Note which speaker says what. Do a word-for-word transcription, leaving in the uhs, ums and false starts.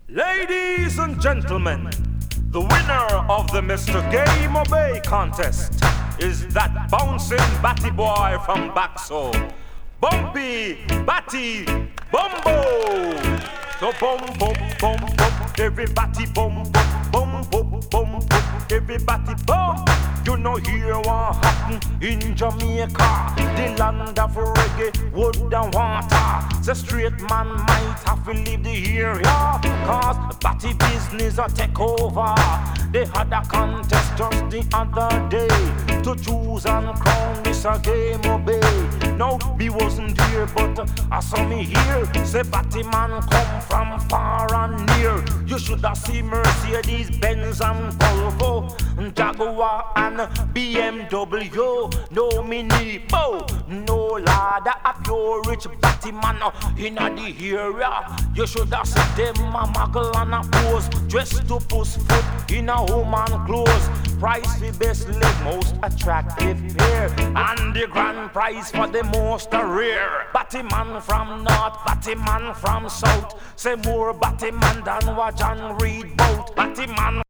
Speaker 1: Ladies and gentlemen, the winner of the Mister Game Obey contest is that bouncing batty boy from Baxo, Bumpy Batty Bumbo. So bum bum bum bum, everybody bum bum bum bum bum bum, everybody bum. You know hear what happen in Jamaica, the land of reggae, wood and water. The straight man might have to leave the area, cause the batty business a take over. They had a contest just the other day to choose and crown Mister Game Obey. Now me wasn't here, but uh, I saw me here. Say batty man come from far and near. You should have seen Mercedes, Benz and Volvo, Jaguar and B M W. No mini, bow, no ladder. A pure rich batty man uh, in the area. You should have seen them a muggle and a pose, dressed to push foot in a woman clothes. Price the best leg, most attractive pair, and the grand prize for the most rare. Batty man from north, batty man from south. Say more batty man than what John Reed bout. Batty man